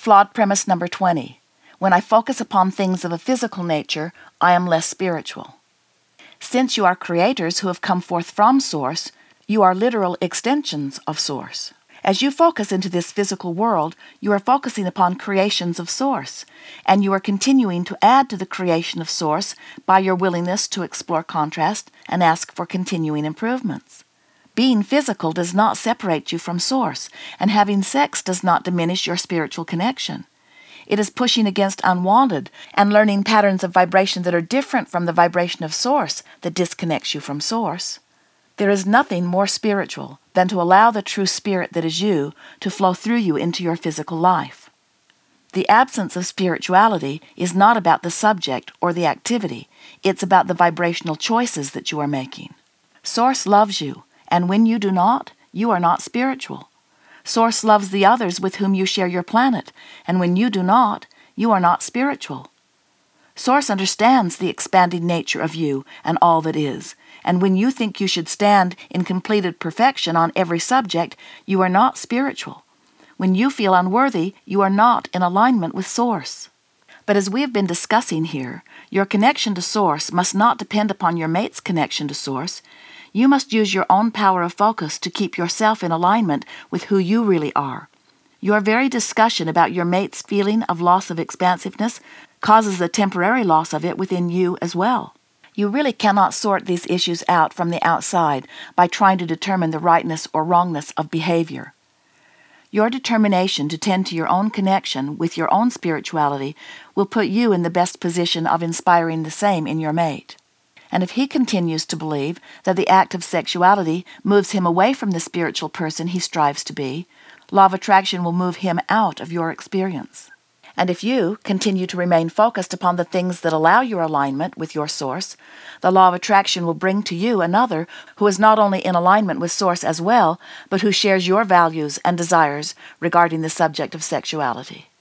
Flawed premise number 20. When I focus upon things of a physical nature, I am less spiritual. Since you are creators who have come forth from Source, you are literal extensions of Source. As you focus into this physical world, you are focusing upon creations of Source, and you are continuing to add to the creation of Source by your willingness to explore contrast and ask for continuing improvements. Being physical does not separate you from Source, and having sex does not diminish your spiritual connection. It is pushing against unwanted and learning patterns of vibration that are different from the vibration of Source that disconnects you from Source. There is nothing more spiritual than to allow the true spirit that is you to flow through you into your physical life. The absence of spirituality is not about the subject or the activity. It's about the vibrational choices that you are making. Source loves you, and when you do not, you are not spiritual. Source loves the others with whom you share your planet, and when you do not, you are not spiritual. Source understands the expanding nature of you and all that is, and when you think you should stand in completed perfection on every subject, you are not spiritual. When you feel unworthy, you are not in alignment with Source. But as we have been discussing here, your connection to Source must not depend upon your mate's connection to Source. You must use your own power of focus to keep yourself in alignment with who you really are. Your very discussion about your mate's feeling of loss of expansiveness causes a temporary loss of it within you as well. You really cannot sort these issues out from the outside by trying to determine the rightness or wrongness of behavior. Your determination to tend to your own connection with your own spirituality will put you in the best position of inspiring the same in your mate. And if he continues to believe that the act of sexuality moves him away from the spiritual person he strives to be, law of attraction will move him out of your experience. And if you continue to remain focused upon the things that allow your alignment with your Source, the law of attraction will bring to you another who is not only in alignment with Source as well, but who shares your values and desires regarding the subject of sexuality.